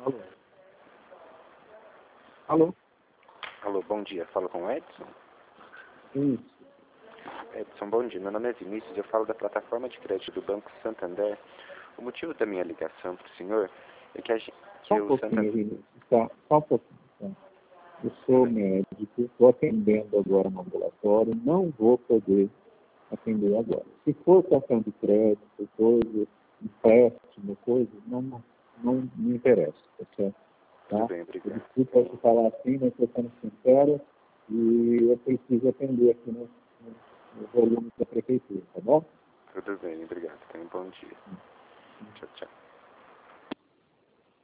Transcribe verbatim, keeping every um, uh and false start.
Alô? Alô? Alô, bom dia. Falo com o Edson? Isso. Edson, bom dia. Meu nome é Vinícius, eu falo da plataforma de crédito do Banco Santander. O motivo da minha ligação para o senhor é que a gente... Que Só um o pouquinho, Santander... Vinícius. Tá, só um pouquinho. Tá. Eu sou médico, estou atendendo agora no ambulatório, não vou poder atender agora. Se for cartão de crédito, coisa, empréstimo, coisa, não, não, não me interessa, tá certo? Tudo Tá? bem, obrigado. Desculpa te falar assim, mas estou sendo sincero e eu preciso atender aqui no, no, no volume da prefeitura, tá bom? Tudo bem, obrigado. Tenha um bom dia. Tchau, tchau.